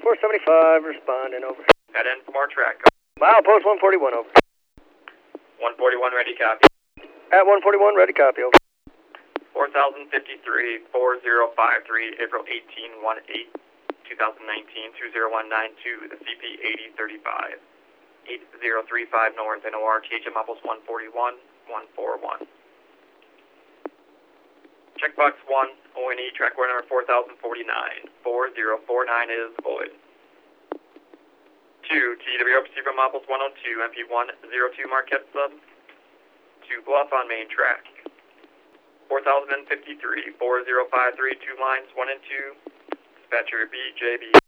475, responding, over. Head in for more track. Mile post 141, over. 141, ready, copy. At 141, ready, copy, over. 4053, 4053, April 1818, 2019, 20192, the CP 8035, 8035 North, NOR, THM Apples 141, 141. Checkbox 1, ONE, track order number 4049, 4049 is void. 2, TWRPC from Apples 102, MP102 Marquette sub, to Bluff on main track. 4053, 4053, 2 lines, 1 and 2, dispatcher BJB.